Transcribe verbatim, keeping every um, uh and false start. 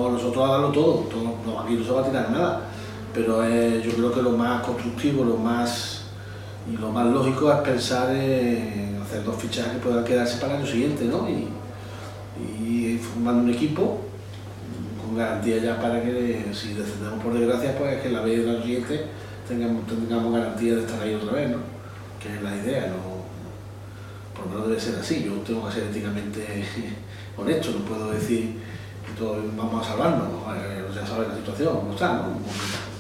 vamos nosotros a darlo todo, todo no, aquí no se va a tirar nada, pero eh, yo creo que lo más constructivo, lo más y lo más lógico es pensar en hacer dos fichajes que puedan quedarse para el año siguiente, ¿no? Y, y formar un equipo con garantía ya para que si descendemos por desgracia, pues que la vez del año siguiente tengamos, tengamos garantía de estar ahí otra vez, ¿no? Que es la idea, ¿no? Por lo menos debe ser así. Yo tengo que ser éticamente honesto, no puedo decir que todos vamos a salvarnos, ¿no? Ya sabes la situación, ¿cómo está, ¿no?